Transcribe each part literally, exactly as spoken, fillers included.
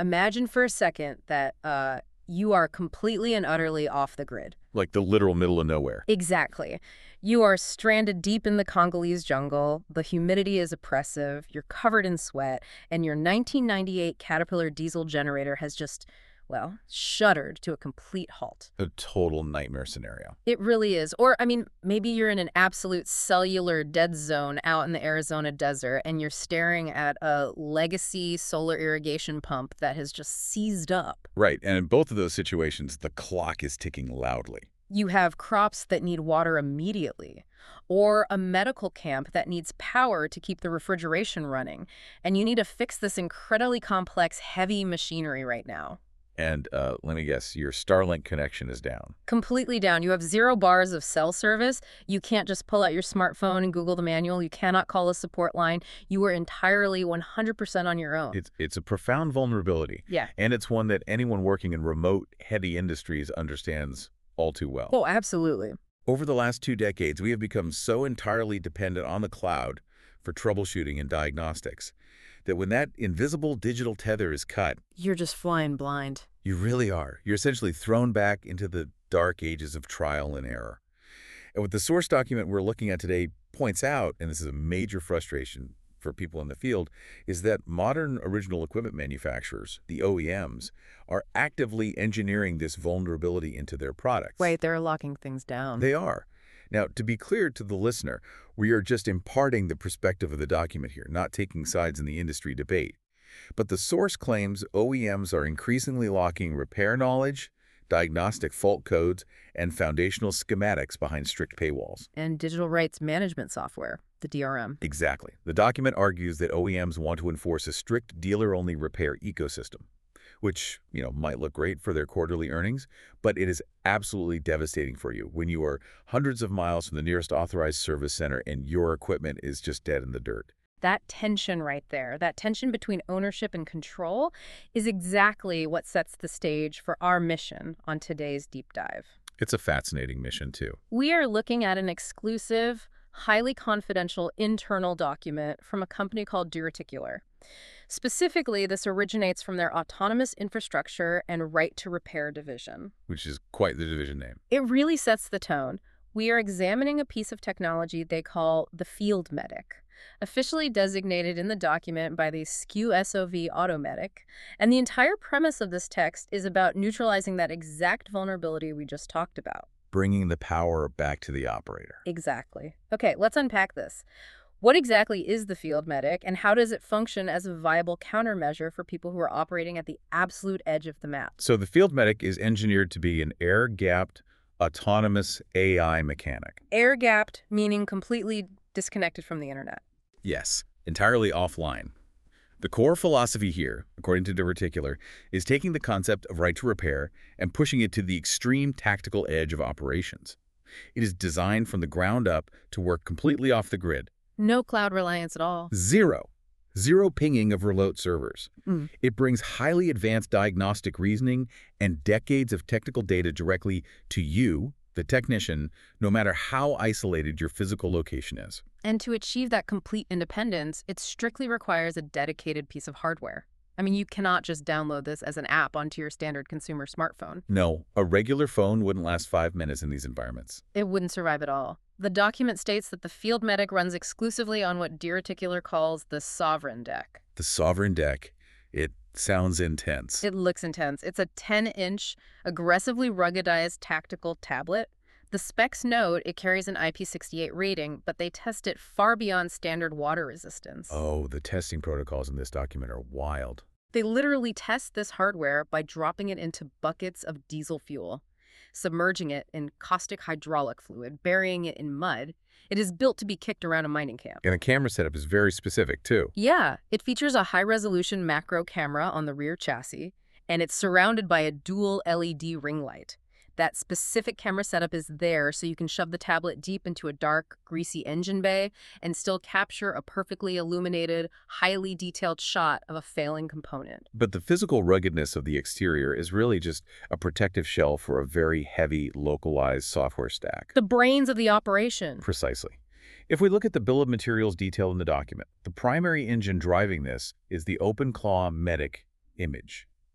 Imagine for a second that uh, you are completely and utterly off the grid. Like the literal middle of nowhere. Exactly. You are stranded deep in the Congolese jungle, the humidity is oppressive, you're covered in sweat, and your nineteen ninety-eight Caterpillar diesel generator has just, well, shuddered to a complete halt. A total nightmare scenario. It really is. Or, I mean, maybe you're in an absolute cellular dead zone out in the Arizona desert, and you're staring at a legacy solar irrigation pump that has just seized up. Right, and in both of those situations, the clock is ticking loudly. You have crops that need water immediately, or a medical camp that needs power to keep the refrigeration running, and you need to fix this incredibly complex, heavy machinery right now. And uh, let me guess, your Starlink connection is down. Completely down. You have zero bars of cell service. You can't just pull out your smartphone and Google the manual. You cannot call a support line. You are entirely one hundred percent on your own. It's, it's a profound vulnerability. Yeah. And it's one that anyone working in remote, heady industries understands all too well. Oh, absolutely. Over the last two decades, we have become so entirely dependent on the cloud for troubleshooting and diagnostics that when that invisible digital tether is cut, You're just flying blind. you really are. You're essentially thrown back into the dark ages of trial and error. And what the source document we're looking at today points out, and this is a major frustration for people in the field, is that modern original equipment manufacturers, the O E Ms, are actively engineering this vulnerability into their products. Wait, they're locking things down. They are. Now, to be clear to the listener, we are just imparting the perspective of the document here, not taking sides in the industry debate. But the source claims O E Ms are increasingly locking repair knowledge, diagnostic fault codes, and foundational schematics behind strict paywalls. And digital rights management software, the D R M. Exactly. The document argues that O E Ms want to enforce a strict dealer-only repair ecosystem, which, you know, might look great for their quarterly earnings, but it is absolutely devastating for you when you are hundreds of miles from the nearest authorized service center and your equipment is just dead in the dirt. That tension right there, that tension between ownership and control, is exactly what sets the stage for our mission on today's deep dive. It's a fascinating mission, too. We are looking at an exclusive, highly confidential internal document from a company called DuReticular. Specifically, this originates from their Autonomous Infrastructure and Right to Repair division. Which is quite the division name. It really sets the tone. We are examining a piece of technology they call the Field Medic, officially designated in the document by the S K U S O V Automedic, and the entire premise of this text is about neutralizing that exact vulnerability we just talked about. Bringing the power back to the operator. Exactly. Okay, let's unpack this. What exactly is the Field Medic, and how does it function as a viable countermeasure for people who are operating at the absolute edge of the map? So the Field Medic is engineered to be an air-gapped, autonomous A I mechanic. Air-gapped, meaning completely disconnected from the internet. Yes, entirely offline. The core philosophy here, according to DuReticular, is taking the concept of right to repair and pushing it to the extreme tactical edge of operations. It is designed from the ground up to work completely off the grid. No cloud reliance at all. Zero. Zero pinging of remote servers. Mm. It brings highly advanced diagnostic reasoning and decades of technical data directly to you, the technician, no matter how isolated your physical location is. And to achieve that complete independence, it strictly requires a dedicated piece of hardware. I mean, you cannot just download this as an app onto your standard consumer smartphone. No, a regular phone wouldn't last five minutes in these environments. It wouldn't survive at all. The document states that the Field Medic runs exclusively on what DuReticular calls the Sovereign Deck. The Sovereign Deck. It sounds intense. It looks intense. It's a ten-inch, aggressively ruggedized tactical tablet. The specs note it carries an I P six eight rating, but they test it far beyond standard water resistance. Oh, the testing protocols in this document are wild. They literally test this hardware by dropping it into buckets of diesel fuel, submerging it in caustic hydraulic fluid, burying it in mud. It is built to be kicked around a mining camp. And the camera setup is very specific, too. Yeah, it features a high-resolution macro camera on the rear chassis, and it's surrounded by a dual L E D ring light. That specific camera setup is there so you can shove the tablet deep into a dark, greasy engine bay and still capture a perfectly illuminated, highly detailed shot of a failing component. But the physical ruggedness of the exterior is really just a protective shell for a very heavy, localized software stack. The brains of the operation. Precisely. If we look at the bill of materials detailed in the document, the primary engine driving this is the OpenClaw Medic image.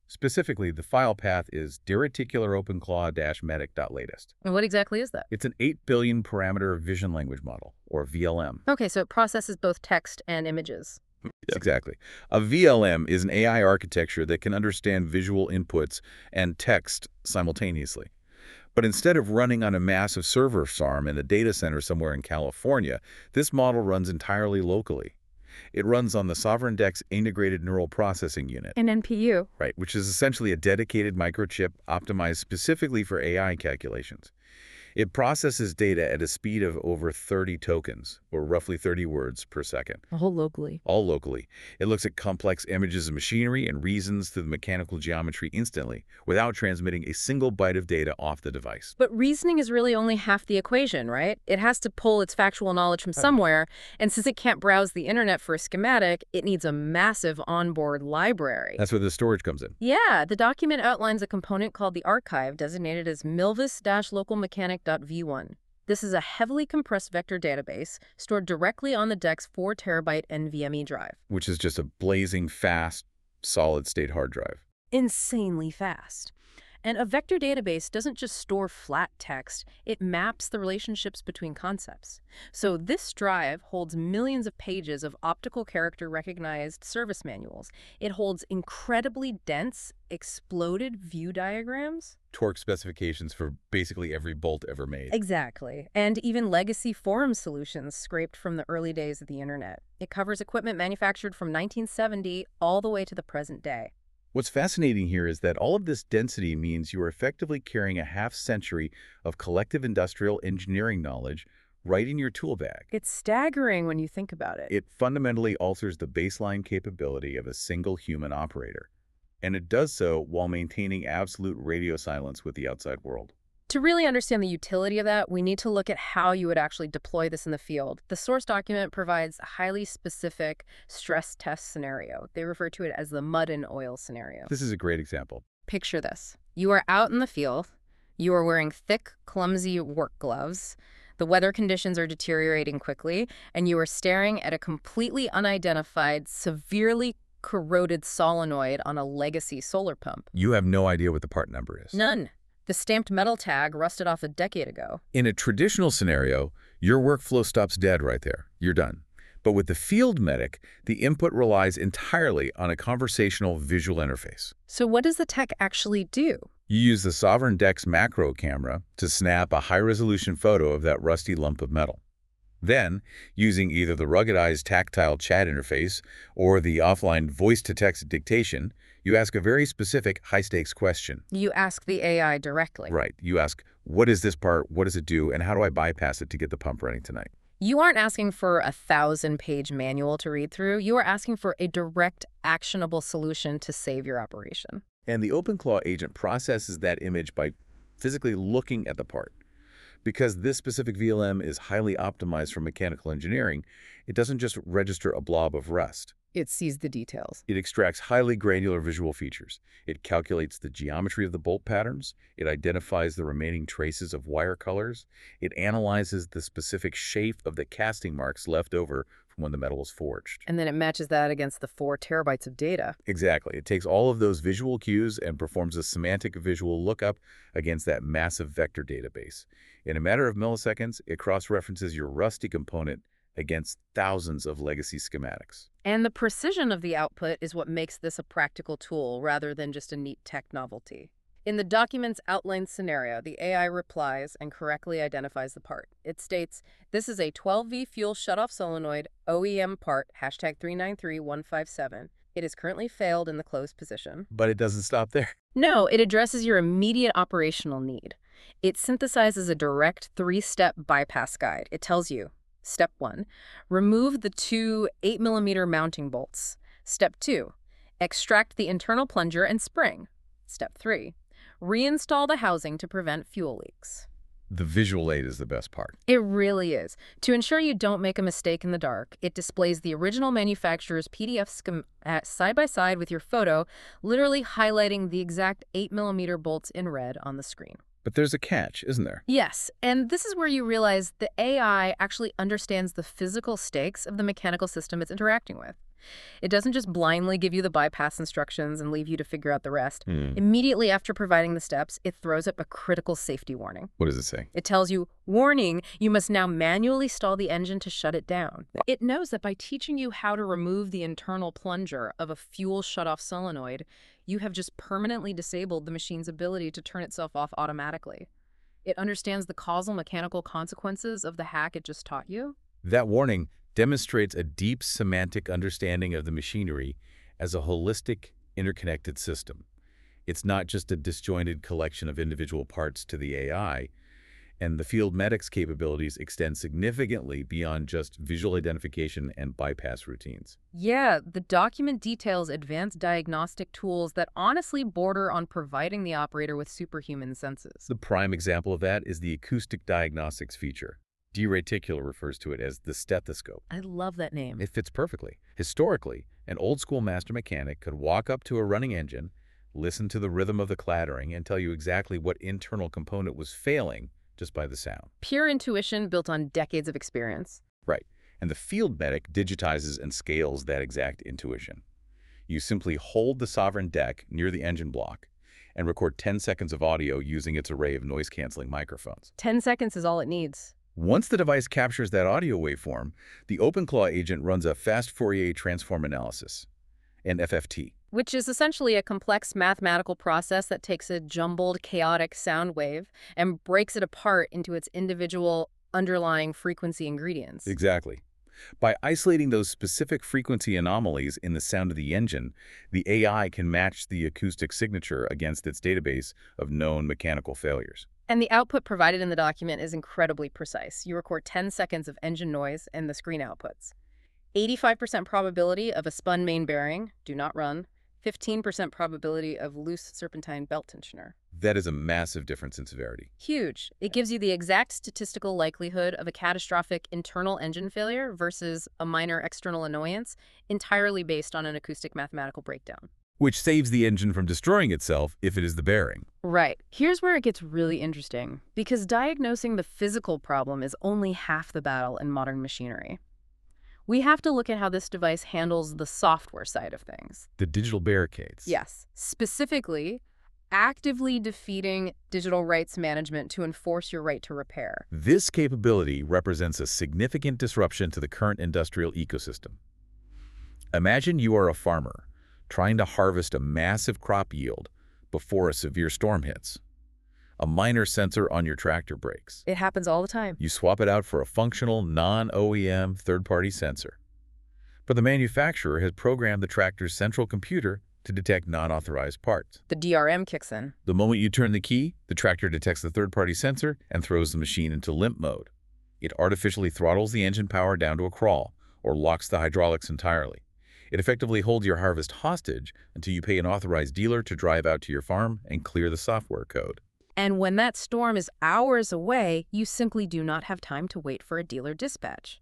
Specifically, the file path is direticular-openclaw-medic.latest. And what exactly is that? It's an eight billion parameter vision language model, or V L M. Okay, so it processes both text and images. Yes, exactly. A V L M is an A I architecture that can understand visual inputs and text simultaneously. But instead of running on a massive server farm in a data center somewhere in California, this model runs entirely locally. It runs on the Sovereign DEX Integrated Neural Processing Unit. An N P U. Right, which is essentially a dedicated microchip optimized specifically for A I calculations. It processes data at a speed of over thirty tokens, or roughly thirty words per second. All locally. All locally. It looks at complex images of machinery and reasons through the mechanical geometry instantly, without transmitting a single byte of data off the device. But reasoning is really only half the equation, right? It has to pull its factual knowledge from somewhere, and since it can't browse the internet for a schematic, it needs a massive onboard library. That's where the storage comes in. Yeah, the document outlines a component called the archive, designated as milvis-localmechanic dot v one. This is a heavily compressed vector database stored directly on the DEX four terabyte NVMe drive. Which is just a blazing fast, solid-state hard drive. Insanely fast. And a vector database doesn't just store flat text, it maps the relationships between concepts. So this drive holds millions of pages of optical character recognized service manuals. It holds incredibly dense, exploded view diagrams. Torque specifications for basically every bolt ever made. Exactly. And even legacy forum solutions scraped from the early days of the internet. It covers equipment manufactured from nineteen seventy all the way to the present day. What's fascinating here is that all of this density means you are effectively carrying a half-century of collective industrial engineering knowledge right in your tool bag. It's staggering when you think about it. It fundamentally alters the baseline capability of a single human operator. And it does so while maintaining absolute radio silence with the outside world. To really understand the utility of that, we need to look at how you would actually deploy this in the field. The source document provides a highly specific stress test scenario. They refer to it as the mud and oil scenario. This is a great example. Picture this. You are out in the field. You are wearing thick, clumsy work gloves. The weather conditions are deteriorating quickly, and you are staring at a completely unidentified, severely corroded solenoid on a legacy solar pump. You have no idea what the part number is. None. The stamped metal tag rusted off a decade ago. In a traditional scenario, your workflow stops dead right there. You're done. But with the field medic, the input relies entirely on a conversational visual interface. So what does the tech actually do? You use the Sovereign DEX macro camera to snap a high-resolution photo of that rusty lump of metal. Then, using either the ruggedized tactile chat interface or the offline voice-to-text dictation, you ask a very specific high-stakes question. You ask the A I directly. Right. You ask, what is this part, what does it do, and how do I bypass it to get the pump running tonight? You aren't asking for a thousand-page manual to read through. You are asking for a direct, actionable solution to save your operation. And the OpenClaw agent processes that image by physically looking at the part. Because this specific V L M is highly optimized for mechanical engineering, it doesn't just register a blob of rust. It sees the details. It extracts highly granular visual features. It calculates the geometry of the bolt patterns. It identifies the remaining traces of wire colors. It analyzes the specific shape of the casting marks left over from when the metal was forged. And then it matches that against the four terabytes of data. Exactly. It takes all of those visual cues and performs a semantic visual lookup against that massive vector database. In a matter of milliseconds, it cross-references your rusty component against thousands of legacy schematics. And the precision of the output is what makes this a practical tool rather than just a neat tech novelty. In the document's outlined scenario, the A I replies and correctly identifies the part. It states, this is a twelve V fuel shutoff solenoid O E M part, hashtag three nine three one five seven. It is currently failed in the closed position. But it doesn't stop there. No, it addresses your immediate operational need. It synthesizes a direct three-step bypass guide. It tells you, Step one, remove the two eight millimeter mounting bolts. Step two, extract the internal plunger and spring. Step three, reinstall the housing to prevent fuel leaks. The visual aid is the best part. It really is. To ensure you don't make a mistake in the dark, it displays the original manufacturer's P D F scheme uh, side by side with your photo, literally highlighting the exact eight millimeter bolts in red on the screen. But there's a catch, isn't there? Yes, and this is where you realize the A I actually understands the physical stakes of the mechanical system it's interacting with. It doesn't just blindly give you the bypass instructions and leave you to figure out the rest. Hmm. Immediately after providing the steps, it throws up a critical safety warning. What does it say? It tells you, warning, you must now manually stall the engine to shut it down. It knows that by teaching you how to remove the internal plunger of a fuel shutoff solenoid, you have just permanently disabled the machine's ability to turn itself off automatically. It understands the causal mechanical consequences of the hack it just taught you. That warning demonstrates a deep semantic understanding of the machinery as a holistic, interconnected system. It's not just a disjointed collection of individual parts to the A I, and the field medic's capabilities extend significantly beyond just visual identification and bypass routines. Yeah, the document details advanced diagnostic tools that honestly border on providing the operator with superhuman senses. The prime example of that is the acoustic diagnostics feature. D-Reticular refers to it as the stethoscope. I love that name. It fits perfectly. Historically, an old-school master mechanic could walk up to a running engine, listen to the rhythm of the clattering, and tell you exactly what internal component was failing just by the sound. Pure intuition built on decades of experience. Right. And the field medic digitizes and scales that exact intuition. You simply hold the Sovereign deck near the engine block and record ten seconds of audio using its array of noise-canceling microphones. Ten seconds is all it needs. Once the device captures that audio waveform, the OpenClaw agent runs a fast Fourier transform analysis, an F F T. Which is essentially a complex mathematical process that takes a jumbled, chaotic sound wave and breaks it apart into its individual underlying frequency ingredients. Exactly. By isolating those specific frequency anomalies in the sound of the engine, the A I can match the acoustic signature against its database of known mechanical failures. And the output provided in the document is incredibly precise. You record ten seconds of engine noise and the screen outputs. eighty-five percent probability of a spun main bearing, do not run. fifteen percent probability of loose serpentine belt tensioner. That is a massive difference in severity. Huge. It gives you the exact statistical likelihood of a catastrophic internal engine failure versus a minor external annoyance, entirely based on an acoustic mathematical breakdown. Which saves the engine from destroying itself if it is the bearing. Right. Here's where it gets really interesting, because diagnosing the physical problem is only half the battle in modern machinery. We have to look at how this device handles the software side of things. The digital barricades. Yes. Specifically, actively defeating digital rights management to enforce your right to repair. This capability represents a significant disruption to the current industrial ecosystem. Imagine you are a farmer trying to harvest a massive crop yield before a severe storm hits. A minor sensor on your tractor breaks. It happens all the time. You swap it out for a functional, non-O E M third-party sensor. But the manufacturer has programmed the tractor's central computer to detect non-authorized parts. The D R M kicks in. The moment you turn the key, the tractor detects the third-party sensor and throws the machine into limp mode. It artificially throttles the engine power down to a crawl or locks the hydraulics entirely. It effectively holds your harvest hostage until you pay an authorized dealer to drive out to your farm and clear the software code. And when that storm is hours away, you simply do not have time to wait for a dealer dispatch.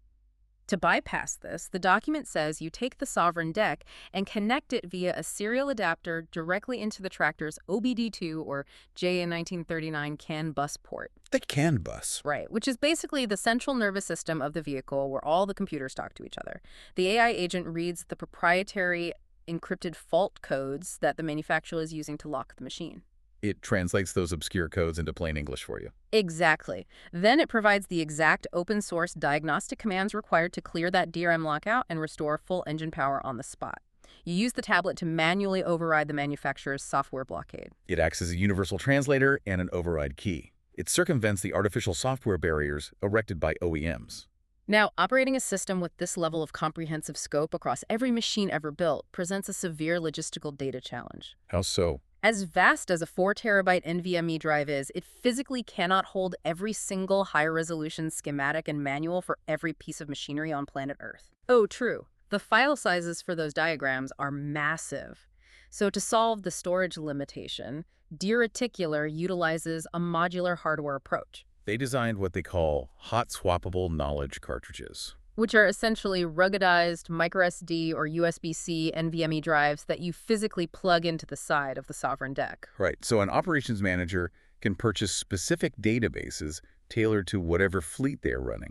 To bypass this, the document says you take the Sovereign deck and connect it via a serial adapter directly into the tractor's O B D two or J A nineteen thirty-nine CAN bus port. The CAN bus. Right, which is basically the central nervous system of the vehicle where all the computers talk to each other. The A I agent reads the proprietary encrypted fault codes that the manufacturer is using to lock the machine. It translates those obscure codes into plain English for you. Exactly. Then it provides the exact open-source diagnostic commands required to clear that D R M lockout and restore full engine power on the spot. You use the tablet to manually override the manufacturer's software blockade. It acts as a universal translator and an override key. It circumvents the artificial software barriers erected by O E Ms. Now, operating a system with this level of comprehensive scope across every machine ever built presents a severe logistical data challenge. How so? As vast as a four terabyte NVMe drive is, it physically cannot hold every single high-resolution schematic and manual for every piece of machinery on planet Earth. Oh, true. The file sizes for those diagrams are massive. So to solve the storage limitation, D-Reticular utilizes a modular hardware approach. They designed what they call hot swappable knowledge cartridges, which are essentially ruggedized microSD or U S B C NVMe drives that you physically plug into the side of the Sovereign deck. Right, so an operations manager can purchase specific databases tailored to whatever fleet they're running.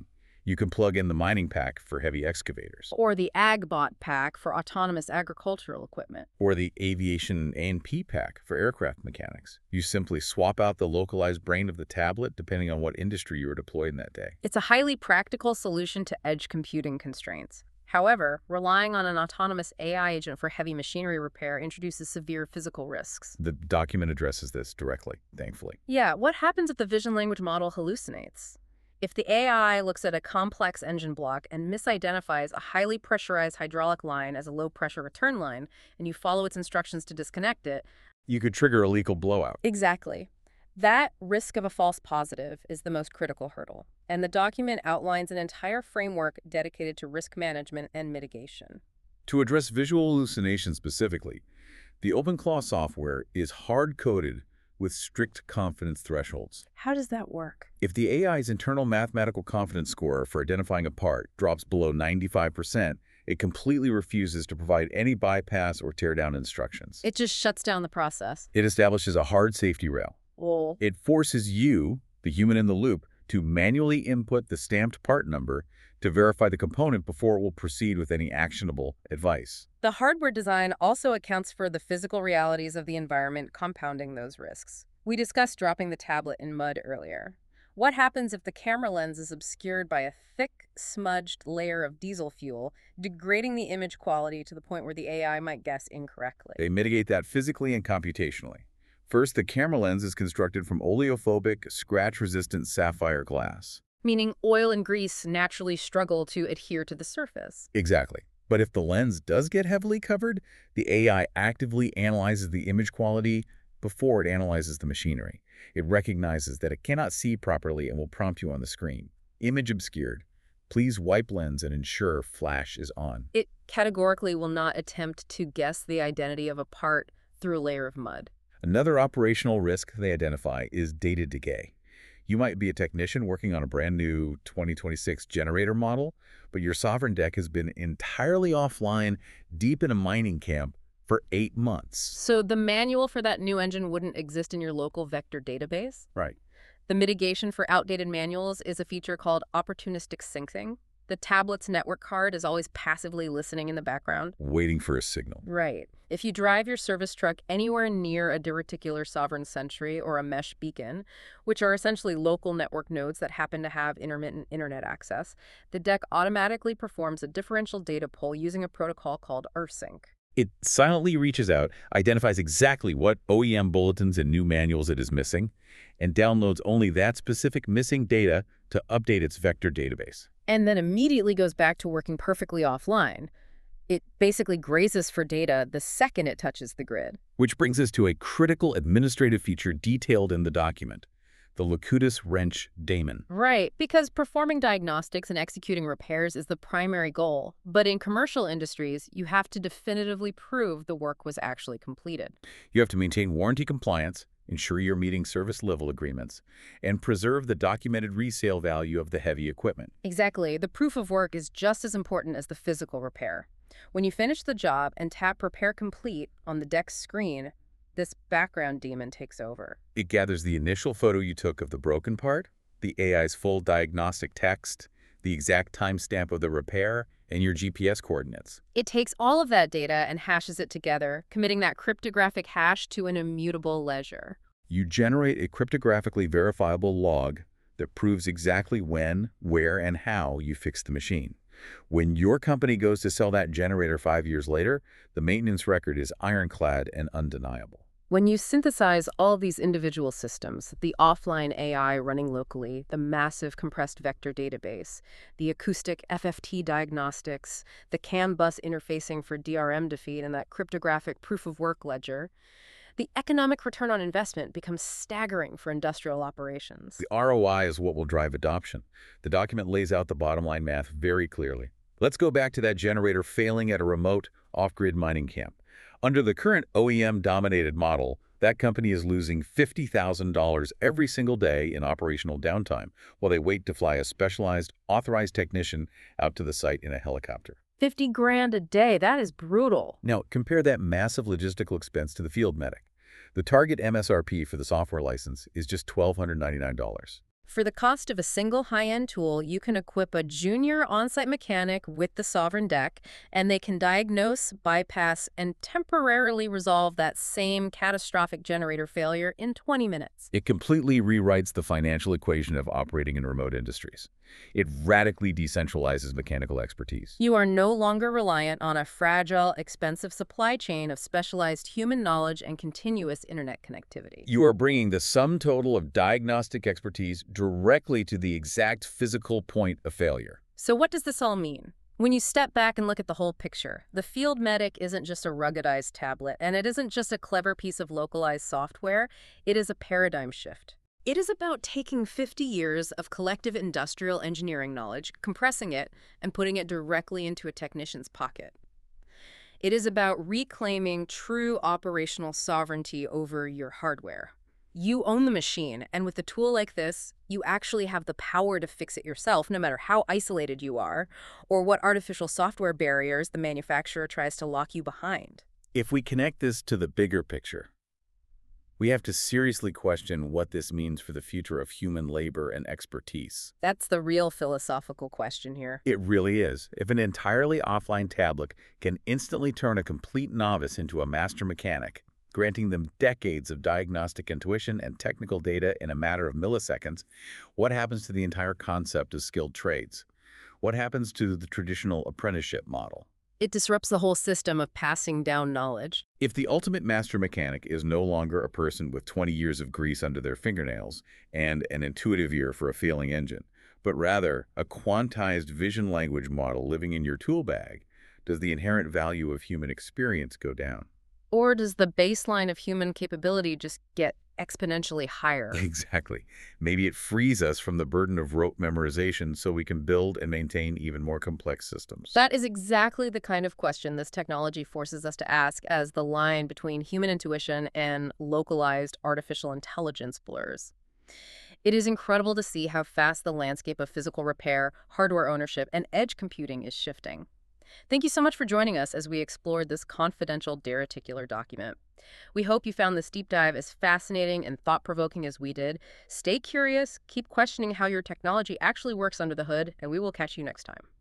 You can plug in the mining pack for heavy excavators, Or the AgBot pack for autonomous agricultural equipment. or the Aviation A and P pack for aircraft mechanics. You simply swap out the localized brain of the tablet depending on what industry you are deployed in that day. It's a highly practical solution to edge computing constraints. However, relying on an autonomous A I agent for heavy machinery repair introduces severe physical risks. The document addresses this directly, thankfully. Yeah, what happens if the vision language model hallucinates? If the A I looks at a complex engine block and misidentifies a highly pressurized hydraulic line as a low-pressure return line, and you follow its instructions to disconnect it... You could trigger a lethal blowout. Exactly. That risk of a false positive is the most critical hurdle, and the document outlines an entire framework dedicated to risk management and mitigation. To address visual hallucination specifically, the OpenClaw software is hard-coded with strict confidence thresholds. How does that work? If the A I's internal mathematical confidence score for identifying a part drops below ninety-five percent, it completely refuses to provide any bypass or teardown instructions. It just shuts down the process. It establishes a hard safety rail. Well, It forces you, the human in the loop, to manually input the stamped part number to verify the component before it will proceed with any actionable advice. the hardware design also accounts for the physical realities of the environment, compounding those risks. We discussed dropping the tablet in mud earlier. What happens if the camera lens is obscured by a thick, smudged layer of diesel fuel, degrading the image quality to the point where the A I might guess incorrectly? They mitigate that physically and computationally. First, the camera lens is constructed from oleophobic, scratch-resistant sapphire glass. Meaning oil and grease naturally struggle to adhere to the surface. Exactly. But if the lens does get heavily covered, the A I actively analyzes the image quality before it analyzes the machinery. It recognizes that it cannot see properly and will prompt you on the screen. Image obscured. Please wipe lens and ensure flash is on. It categorically will not attempt to guess the identity of a part through a layer of mud. Another operational risk they identify is data decay. You might be a technician working on a brand new twenty twenty-six generator model, but your Sovereign deck has been entirely offline deep in a mining camp for eight months. So the manual for that new engine wouldn't exist in your local vector database? Right. The mitigation for outdated manuals is a feature called opportunistic syncing. The tablet's network card is always passively listening in the background. Waiting for a signal. Right. If you drive your service truck anywhere near a dereticular Sovereign Sentry or a mesh beacon, which are essentially local network nodes that happen to have intermittent internet access, the deck automatically performs a differential data pull using a protocol called R sync. It silently reaches out, identifies exactly what O E M bulletins and new manuals it is missing, and downloads only that specific missing data to update its vector database. And then immediately goes back to working perfectly offline. It basically grazes for data the second it touches the grid. Which brings us to a critical administrative feature detailed in the document, the Locutus Wrench Daemon. Right, because performing diagnostics and executing repairs is the primary goal. But in commercial industries, you have to definitively prove the work was actually completed. You have to maintain warranty compliance, ensure you're meeting service level agreements, and preserve the documented resale value of the heavy equipment. Exactly. The proof of work is just as important as the physical repair. When you finish the job and tap Repair Complete on the deck's screen, this background daemon takes over. It gathers the initial photo you took of the broken part, the A I's full diagnostic text, the exact timestamp of the repair, and your G P S coordinates. It takes all of that data and hashes it together, committing that cryptographic hash to an immutable ledger. You generate a cryptographically verifiable log that proves exactly when, where, and how you fixed the machine. When your company goes to sell that generator five years later, the maintenance record is ironclad and undeniable. When you synthesize all of these individual systems, the offline A I running locally, the massive compressed vector database, the acoustic F F T diagnostics, the CAN bus interfacing for D R M defeat, and that cryptographic proof-of-work ledger, the economic return on investment becomes staggering for industrial operations. The R O I is what will drive adoption. The document lays out the bottom line math very clearly. Let's go back to that generator failing at a remote, off-grid mining camp. Under the current O E M-dominated model, that company is losing fifty thousand dollars every single day in operational downtime while they wait to fly a specialized, authorized technician out to the site in a helicopter. fifty grand a day, that is brutal. Now, compare that massive logistical expense to the field medic. The target M S R P for the software license is just one thousand two hundred ninety-nine dollars. For the cost of a single high-end tool, you can equip a junior on-site mechanic with the Sovereign Deck, and they can diagnose, bypass, and temporarily resolve that same catastrophic generator failure in twenty minutes. It completely rewrites the financial equation of operating in remote industries. It radically decentralizes mechanical expertise. You are no longer reliant on a fragile, expensive supply chain of specialized human knowledge and continuous internet connectivity. You are bringing the sum total of diagnostic expertise directly to the exact physical point of failure. So what does this all mean? When you step back and look at the whole picture, the Field Medic isn't just a ruggedized tablet, and it isn't just a clever piece of localized software. It is a paradigm shift. It is about taking fifty years of collective industrial engineering knowledge, compressing it, and putting it directly into a technician's pocket. It is about reclaiming true operational sovereignty over your hardware. You own the machine, and with a tool like this, you actually have the power to fix it yourself, no matter how isolated you are, or what artificial software barriers the manufacturer tries to lock you behind. If we connect this to the bigger picture, we have to seriously question what this means for the future of human labor and expertise. That's the real philosophical question here. It really is. If an entirely offline tablet can instantly turn a complete novice into a master mechanic, granting them decades of diagnostic intuition and technical data in a matter of milliseconds, what happens to the entire concept of skilled trades? What happens to the traditional apprenticeship model? It disrupts the whole system of passing down knowledge. If the ultimate master mechanic is no longer a person with twenty years of grease under their fingernails and an intuitive ear for a failing engine, but rather a quantized vision language model living in your tool bag, does the inherent value of human experience go down? Or does the baseline of human capability just get exponentially higher? Exactly. Maybe it frees us from the burden of rote memorization so we can build and maintain even more complex systems. That is exactly the kind of question this technology forces us to ask as the line between human intuition and localized artificial intelligence blurs. It is incredible to see how fast the landscape of physical repair, hardware ownership, and edge computing is shifting. Thank you so much for joining us as we explored this confidential deraticular document. We hope you found this deep dive as fascinating and thought-provoking as we did. Stay curious, keep questioning how your technology actually works under the hood, and we will catch you next time.